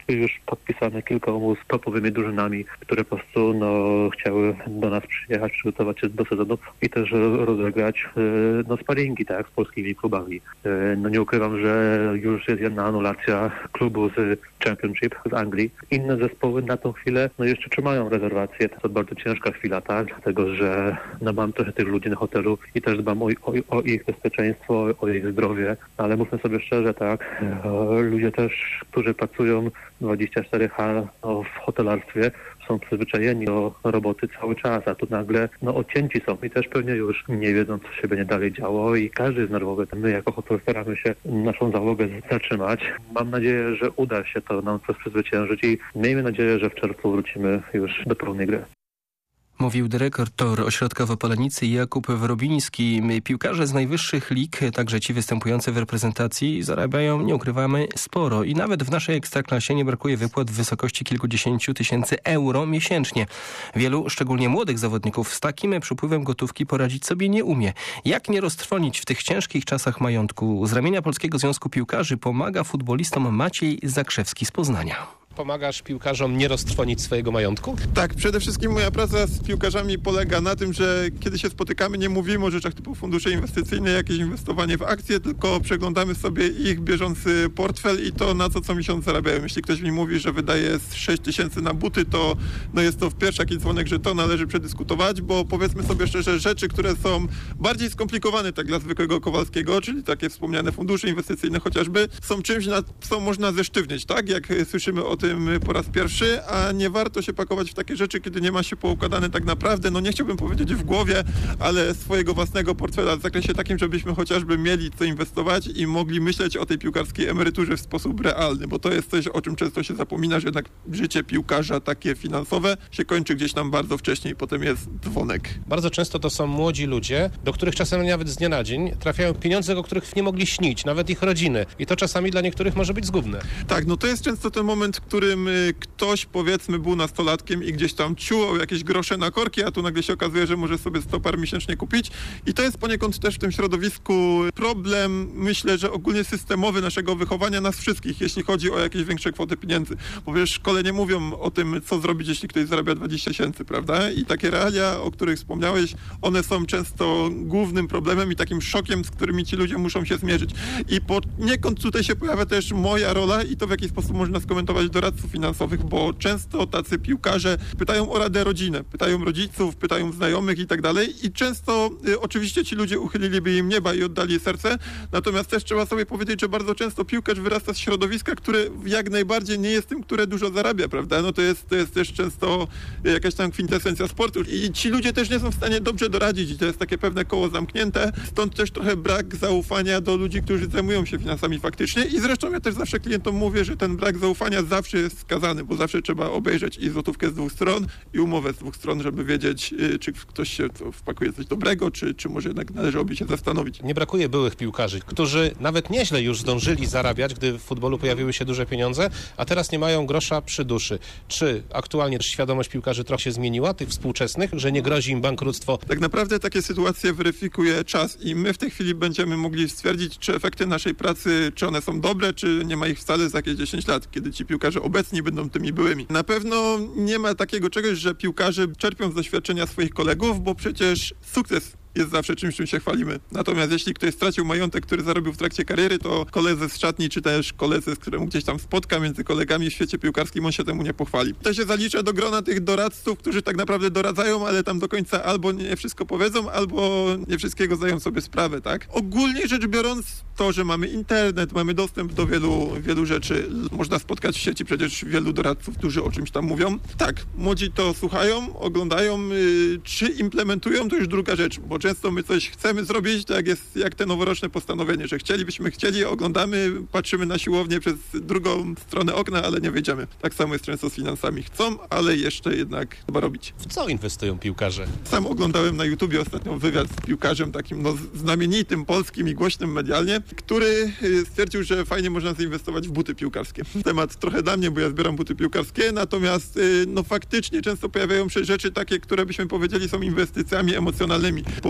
już podpisane kilka umów z topowymi drużynami, które po prostu no, chciały do nas przyjechać, przygotować się do sezonu i też rozegrać no, sparingi, tak, z polskimi klubami. No nie ukrywam, że już jest jedna anulacja klubu z Championship z Anglii. Inne zespoły na tą chwilę no jeszcze trzymają rezerwacje. To bardzo ciężka chwila, tak, dlatego że no, mam trochę tych ludzi na hotelu i też dbam o, o, o ich bezpieczeństwo, o ich zdrowie, ale mówmy sobie szczerze, tak, ludzie też, którzy pracują dwadzieścia cztery H no, w hotelarstwie, są przyzwyczajeni do roboty cały czas, a tu nagle no, odcięci są i też pewnie już nie wiedzą, co się będzie dalej działo i każdy jest nerwowy. My jako hotel staramy się naszą załogę zatrzymać. Mam nadzieję, że uda się to nam coś przezwyciężyć i miejmy nadzieję, że w czerwcu wrócimy już do pełnej gry. Mówił dyrektor ośrodka w Opalenicy Jakub Wrobiński. Piłkarze z najwyższych lig, także ci występujący w reprezentacji, zarabiają, nie ukrywamy, sporo. I nawet w naszej ekstraklasie nie brakuje wypłat w wysokości kilkudziesięciu tysięcy euro miesięcznie. Wielu, szczególnie młodych zawodników, z takim przypływem gotówki poradzić sobie nie umie. Jak nie roztrwonić w tych ciężkich czasach majątku? Z ramienia Polskiego Związku Piłkarzy pomaga futbolistom Maciej Zakrzewski z Poznania. Pomagasz piłkarzom nie roztrwonić swojego majątku? Tak, przede wszystkim moja praca z piłkarzami polega na tym, że kiedy się spotykamy, nie mówimy o rzeczach typu fundusze inwestycyjne, jakieś inwestowanie w akcje, tylko przeglądamy sobie ich bieżący portfel i to, na co co miesiąc zarabiają. Jeśli ktoś mi mówi, że wydaje sześć tysięcy na buty, to no jest to w pierwszy taki dzwonek, że to należy przedyskutować, bo powiedzmy sobie szczerze, rzeczy, które są bardziej skomplikowane tak dla zwykłego Kowalskiego, czyli takie wspomniane fundusze inwestycyjne chociażby, są czymś, na co można zesztywnieć, tak? Jak słyszymy o tym po raz pierwszy, a nie warto się pakować w takie rzeczy, kiedy nie ma się poukładane tak naprawdę, no nie chciałbym powiedzieć w głowie, ale swojego własnego portfela w zakresie takim, żebyśmy chociażby mieli co inwestować i mogli myśleć o tej piłkarskiej emeryturze w sposób realny, bo to jest coś, o czym często się zapomina, że jednak życie piłkarza takie finansowe się kończy gdzieś tam bardzo wcześnie i potem jest dzwonek. Bardzo często to są młodzi ludzie, do których czasem nawet z dnia na dzień trafiają pieniądze, o których nie mogli śnić, nawet ich rodziny. I to czasami dla niektórych może być zgubne. Tak, no to jest często ten moment, w którym ktoś, powiedzmy, był nastolatkiem i gdzieś tam ciułał jakieś grosze na korki, a tu nagle się okazuje, że może sobie sto par miesięcznie kupić. I to jest poniekąd też w tym środowisku problem, myślę, że ogólnie systemowy naszego wychowania nas wszystkich, jeśli chodzi o jakieś większe kwoty pieniędzy. Bo wiesz, szkole nie mówią o tym, co zrobić, jeśli ktoś zarabia dwadzieścia tysięcy, prawda? I takie realia, o których wspomniałeś, one są często głównym problemem i takim szokiem, z którymi ci ludzie muszą się zmierzyć. I poniekąd tutaj się pojawia też moja rola i to, w jaki sposób można skomentować doradców finansowych, bo często tacy piłkarze pytają o radę rodzinę, pytają rodziców, pytają znajomych i tak dalej i często y, oczywiście ci ludzie uchyliliby im nieba i oddali serce, natomiast też trzeba sobie powiedzieć, że bardzo często piłkarz wyrasta z środowiska, które jak najbardziej nie jest tym, które dużo zarabia, prawda? No to jest, to jest też często jakaś tam kwintesencja sportu i ci ludzie też nie są w stanie dobrze doradzić i to jest takie pewne koło zamknięte, stąd też trochę brak zaufania do ludzi, którzy zajmują się finansami faktycznie i zresztą ja też zawsze klientom mówię, że ten brak zaufania zawsze jest skazany, bo zawsze trzeba obejrzeć i złotówkę z dwóch stron i umowę z dwóch stron, żeby wiedzieć, czy ktoś się wpakuje coś dobrego, czy, czy może jednak należałoby się zastanowić. Nie brakuje byłych piłkarzy, którzy nawet nieźle już zdążyli zarabiać, gdy w futbolu pojawiły się duże pieniądze, a teraz nie mają grosza przy duszy. Czy aktualnie świadomość piłkarzy trochę się zmieniła, tych współczesnych, że nie grozi im bankructwo? Tak naprawdę takie sytuacje weryfikuje czas i my w tej chwili będziemy mogli stwierdzić, czy efekty naszej pracy, czy one są dobre, czy nie ma ich wcale za jakieś dziesięć lat, kiedy ci piłkarze obecni będą tymi byłymi. Na pewno nie ma takiego czegoś, że piłkarze czerpią z doświadczenia swoich kolegów, bo przecież sukces jest zawsze czymś, czym się chwalimy. Natomiast jeśli ktoś stracił majątek, który zarobił w trakcie kariery, to koledzy z szatni, czy też koledzy, z którym gdzieś tam spotka między kolegami w świecie piłkarskim, on się temu nie pochwali. To się zalicza do grona tych doradców, którzy tak naprawdę doradzają, ale tam do końca albo nie wszystko powiedzą, albo nie wszystkiego zdają sobie sprawę, tak? Ogólnie rzecz biorąc, to, że mamy internet, mamy dostęp do wielu, wielu rzeczy, można spotkać w sieci przecież wielu doradców, którzy o czymś tam mówią. Tak, młodzi to słuchają, oglądają, yy, czy implementują, to już druga rzecz, bo często my coś chcemy zrobić, tak jest jak te noworoczne postanowienie, że chcielibyśmy, chcieli, oglądamy, patrzymy na siłownię przez drugą stronę okna, ale nie wejdziemy. Tak samo jest często z finansami. Chcą, ale jeszcze jednak trzeba robić. W co inwestują piłkarze? Sam oglądałem na YouTubie ostatnio wywiad z piłkarzem takim no, znamienitym, polskim i głośnym medialnie, który stwierdził, że fajnie można zainwestować w buty piłkarskie. Temat trochę dla mnie, bo ja zbieram buty piłkarskie, natomiast no faktycznie często pojawiają się rzeczy takie, które byśmy powiedzieli są inwestycjami emocjonalnymi. Po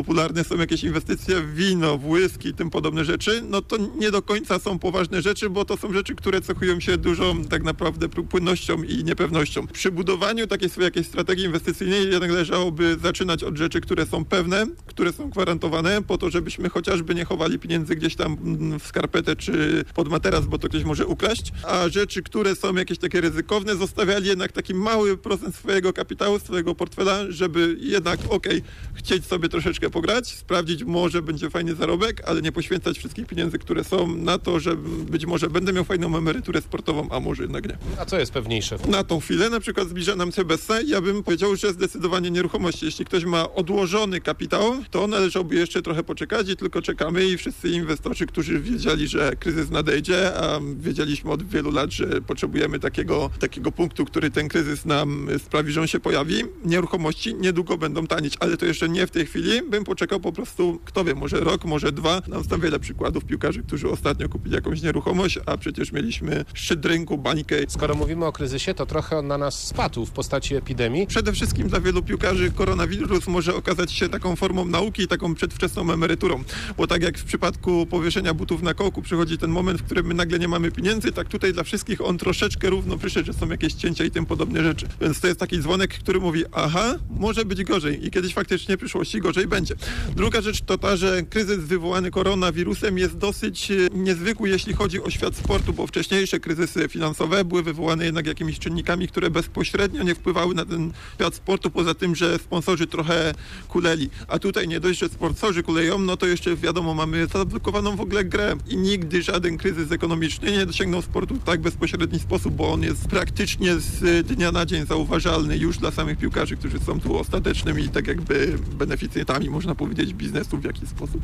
popularne są jakieś inwestycje w wino, w whisky i tym podobne rzeczy, no to nie do końca są poważne rzeczy, bo to są rzeczy, które cechują się dużą tak naprawdę płynnością i niepewnością. Przy budowaniu takiej swojej jakiejś strategii inwestycyjnej jednak należałoby zaczynać od rzeczy, które są pewne, które są gwarantowane, po to, żebyśmy chociażby nie chowali pieniędzy gdzieś tam w skarpetę czy pod materac, bo to ktoś może ukraść, a rzeczy, które są jakieś takie ryzykowne, zostawiali jednak taki mały procent swojego kapitału, swojego portfela, żeby jednak, okej, okay, chcieć sobie troszeczkę pograć, sprawdzić, może będzie fajny zarobek, ale nie poświęcać wszystkich pieniędzy, które są na to, że być może będę miał fajną emeryturę sportową, a może jednak nie. A co jest pewniejsze? Na tą chwilę na przykład zbliża nam się Bessa. Ja bym powiedział, że zdecydowanie nieruchomości. Jeśli ktoś ma odłożony kapitał, to należałoby jeszcze trochę poczekać i tylko czekamy i wszyscy inwestorzy, którzy wiedzieli, że kryzys nadejdzie, a wiedzieliśmy od wielu lat, że potrzebujemy takiego, takiego punktu, który ten kryzys nam sprawi, że on się pojawi. Nieruchomości niedługo będą tanieć, ale to jeszcze nie w tej chwili. Bym poczekał po prostu, kto wie, może rok, może dwa. Nam tam wiele przykładów piłkarzy, którzy ostatnio kupili jakąś nieruchomość, a przecież mieliśmy szczyt rynku, bańkę. Skoro mówimy o kryzysie, to trochę on na nas spadł w postaci epidemii. Przede wszystkim dla wielu piłkarzy koronawirus może okazać się taką formą nauki i taką przedwczesną emeryturą, bo tak jak w przypadku powieszenia butów na kołku przychodzi ten moment, w którym my nagle nie mamy pieniędzy, tak tutaj dla wszystkich on troszeczkę równo przyszedł, że są jakieś cięcia i tym podobne rzeczy. Więc to jest taki dzwonek, który mówi, aha, może być gorzej i kiedyś faktycznie w przyszłości gorzej będzie. Druga rzecz to ta, że kryzys wywołany koronawirusem jest dosyć niezwykły, jeśli chodzi o świat sportu, bo wcześniejsze kryzysy finansowe były wywołane jednak jakimiś czynnikami, które bezpośrednio nie wpływały na ten świat sportu, poza tym, że sponsorzy trochę kuleli. A tutaj nie dość, że sponsorzy kuleją, no to jeszcze wiadomo, mamy zablokowaną w ogóle grę i nigdy żaden kryzys ekonomiczny nie dosięgnął sportu w tak bezpośredni sposób, bo on jest praktycznie z dnia na dzień zauważalny już dla samych piłkarzy, którzy są tu ostatecznymi tak jakby beneficjentami, można powiedzieć, biznesu w jakiś sposób.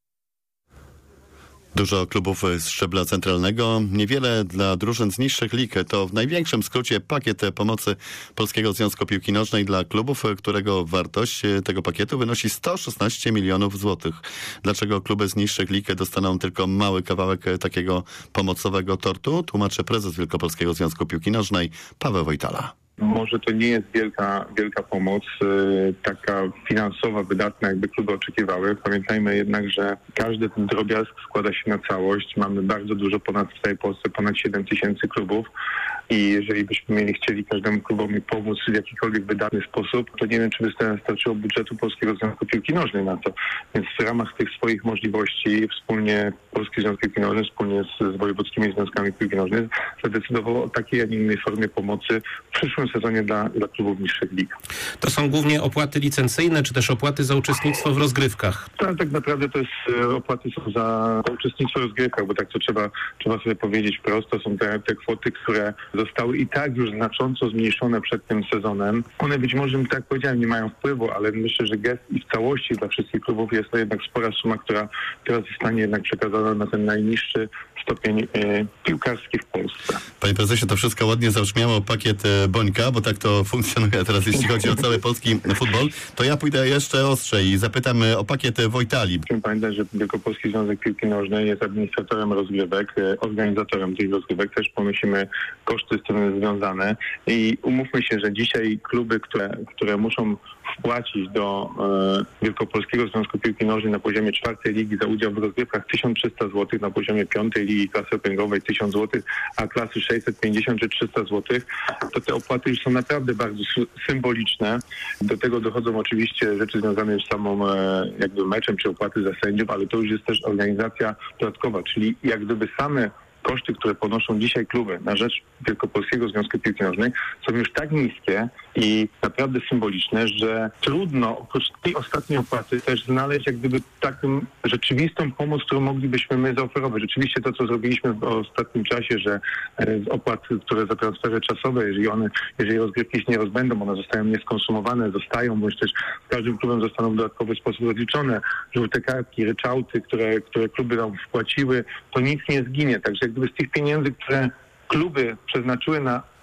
Dużo klubów z szczebla centralnego, niewiele dla drużyn z niższych lig. To w największym skrócie pakiet pomocy Polskiego Związku Piłki Nożnej dla klubów, którego wartość tego pakietu wynosi sto szesnaście milionów złotych. Dlaczego kluby z niższych lig dostaną tylko mały kawałek takiego pomocowego tortu? Tłumaczy prezes Wielkopolskiego Związku Piłki Nożnej Paweł Wojtala. Może to nie jest wielka, wielka pomoc, yy, taka finansowa, wydatna, jakby kluby oczekiwały. Pamiętajmy jednak, że każdy ten drobiazg składa się na całość. Mamy bardzo dużo, ponad w całej Polsce ponad siedem tysięcy klubów i jeżeli byśmy mieli chcieli każdemu klubowi pomóc w jakikolwiek wydatny sposób, to nie wiem, czy by starczyło budżetu Polskiego Związku Piłki Nożnej na to. Więc w ramach tych swoich możliwości wspólnie Polski Związek Piłki Nożnej, wspólnie z, z wojewódzkimi związkami piłki nożnej zadecydował o takiej, a nie innej formie pomocy w przyszłym sezonie dla, dla klubów niższych lig. To są głównie opłaty licencyjne, czy też opłaty za uczestnictwo w rozgrywkach? Tak, tak naprawdę to jest opłaty są za uczestnictwo w rozgrywkach, bo tak to trzeba, trzeba sobie powiedzieć wprost. To są te, te kwoty, które zostały i tak już znacząco zmniejszone przed tym sezonem. One być może, tak jak powiedziałem, nie mają wpływu, ale myślę, że gest i w całości dla wszystkich klubów jest to jednak spora suma, która teraz zostanie jednak przekazana na ten najniższy stopień e, piłkarski w Polsce. Panie prezesie, to wszystko ładnie zabrzmiało, pakiet e, Bońka, bo tak to funkcjonuje teraz, jeśli chodzi o cały polski futbol. To ja pójdę jeszcze ostrzej i zapytam o pakiet Wojtali. Musimy pamiętać, że Wielkopolski Związek Piłki Nożnej jest administratorem rozgrywek, e, organizatorem tych rozgrywek. Też ponosimy koszty z tym związane i umówmy się, że dzisiaj kluby, które, które muszą wpłacić do e, Wielkopolskiego Związku Piłki Nożnej na poziomie czwartej ligi za udział w rozgrywkach tysiąc trzysta złotych, na poziomie piątej ligi klasy okręgowej tysiąc złotych, a klasy sześćset pięćdziesiąt czy trzysta złotych, to te opłaty już są naprawdę bardzo symboliczne. Do tego dochodzą oczywiście rzeczy związane z samą e, jakby meczem, czy opłaty za sędziów, ale to już jest też organizacja dodatkowa, czyli jak gdyby same koszty, które ponoszą dzisiaj kluby na rzecz Wielkopolskiego Związku Piłki Nożnej są już tak niskie i naprawdę symboliczne, że trudno oprócz tej ostatniej opłaty też znaleźć jak gdyby taką rzeczywistą pomoc, którą moglibyśmy my zaoferować. Rzeczywiście to, co zrobiliśmy w ostatnim czasie, że z opłat, które za transfery czasowe, jeżeli one, jeżeli rozgrywki się nie rozbędą, one zostają nieskonsumowane, zostają, bądź też z każdym klubem zostaną w dodatkowy sposób rozliczone, żółte kartki, ryczałty, które, które kluby nam wpłaciły, to nic nie zginie. Także jak gdyby z tych pieniędzy, które kluby przeznaczyły na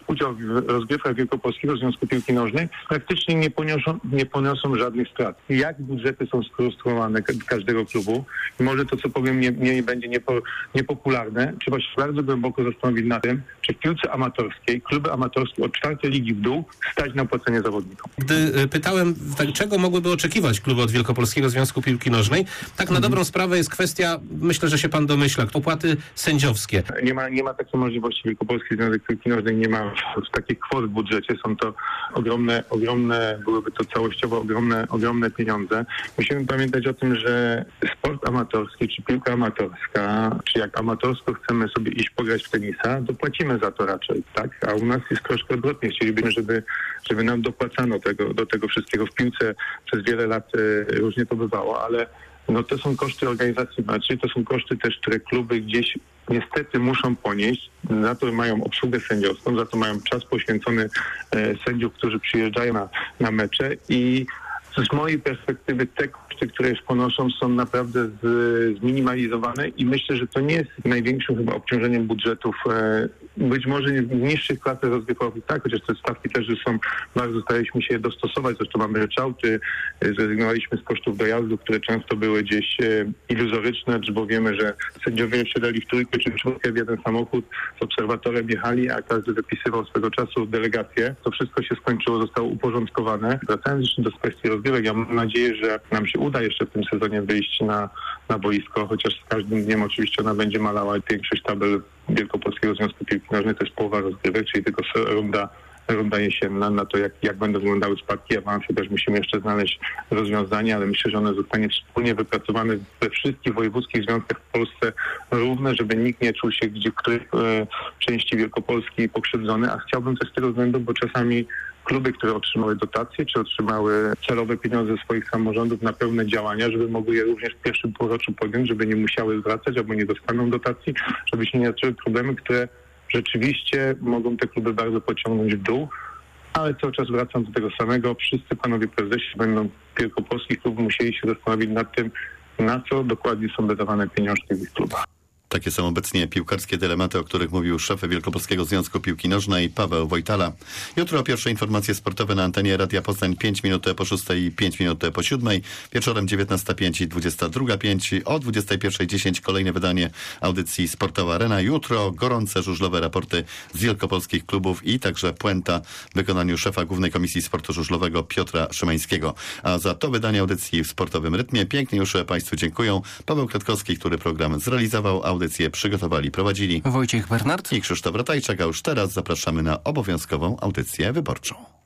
udział w rozgrywkach Wielkopolskiego Związku Piłki Nożnej, praktycznie nie poniosą, nie poniosą żadnych strat. Jak budżety są skonstruowane każdego klubu, może to, co powiem, nie, nie będzie niepo, niepopularne, trzeba się bardzo głęboko zastanowić nad tym, czy w piłce amatorskiej, kluby amatorskie od czwartej ligi w dół stać na płacenie zawodnikom. Gdy pytałem, tak, czego mogłyby oczekiwać kluby od Wielkopolskiego Związku Piłki Nożnej, tak na dobrą sprawę jest kwestia, myślę, że się pan domyśla, opłaty sędziowskie. Nie ma, nie ma takiej możliwości. Wielkopolski Związek Piłki Nożnej nie ma w takich kwot w budżecie. Są to ogromne, ogromne, byłyby to całościowo ogromne, ogromne pieniądze. Musimy pamiętać o tym, że sport amatorski, czy piłka amatorska, czy jak amatorsko chcemy sobie iść pograć w tenisa, to płacimy za to raczej, tak? A u nas jest troszkę odwrotnie. Chcielibyśmy, żeby, żeby nam dopłacano tego, do tego wszystkiego. W piłce przez wiele lat y, różnie to bywało, ale no to są koszty organizacji meczów, to są koszty też, które kluby gdzieś niestety muszą ponieść. Za to mają obsługę sędziowską, za to mają czas poświęcony e, sędziów, którzy przyjeżdżają na, na mecze i z mojej perspektywy te koszty, które już ponoszą, są naprawdę z, zminimalizowane i myślę, że to nie jest największym chyba obciążeniem budżetów. E, być może w niższych klasach rozgrywkowych, tak, chociaż te stawki też są, bardzo staraliśmy się je dostosować, zresztą mamy ryczałty, zrezygnowaliśmy z kosztów dojazdu, które często były gdzieś e, iluzoryczne, bo wiemy, że sędziowie wsiadali w trójkę czy w czwórkę w jeden samochód, z obserwatorem jechali, a każdy wypisywał swego czasu delegację. To wszystko się skończyło, zostało uporządkowane. Wracając jeszcze do kwestii rozgrywek, ja mam nadzieję, że nam się uda jeszcze w tym sezonie wyjść na, na boisko, chociaż z każdym dniem oczywiście ona będzie malała. Większość tabel Wielkopolskiego Związku Piłki Nożnej to jest połowa rozgrywek, czyli tylko runda, runda jesienna, na to jak, jak będą wyglądały spadki awansu, też musimy jeszcze znaleźć rozwiązanie, ale myślę, że one zostanie wspólnie wypracowane we wszystkich wojewódzkich związkach w Polsce równe, żeby nikt nie czuł się gdzie w której e, części Wielkopolski pokrzywdzony, a chciałbym też z tego względu, bo czasami kluby, które otrzymały dotacje, czy otrzymały celowe pieniądze ze swoich samorządów na pełne działania, żeby mogły je również w pierwszym półroczu podjąć, żeby nie musiały zwracać albo nie dostaną dotacji, żeby się nie zaczęły problemy, które rzeczywiście mogą te kluby bardzo pociągnąć w dół, ale cały czas wracam do tego samego. Wszyscy panowie prezesi będą wielkopolskich klubów musieli się zastanowić nad tym, na co dokładnie są wydawane pieniążki w ich klubach. Takie są obecnie piłkarskie dylematy, o których mówił szef Wielkopolskiego Związku Piłki Nożnej Paweł Wojtala. Jutro pierwsze informacje sportowe na antenie Radia Poznań pięć minut po szóstej i pięć minut po siódmej. Wieczorem dziewiętnasta pięć i dwudziesta druga pięć. O dwudziestej pierwszej dziesięć kolejne wydanie audycji Sportowa Arena. Jutro gorące żużlowe raporty z wielkopolskich klubów i także puenta w wykonaniu szefa Głównej Komisji Sportu Żużlowego Piotra Szymańskiego. A za to wydanie audycji w sportowym rytmie pięknie już Państwu dziękuję. Paweł Kwiatkowski, który program zrealizował, audycję przygotowali, prowadzili Wojciech Bernard i Krzysztof Ratajczak, a już teraz zapraszamy na obowiązkową audycję wyborczą.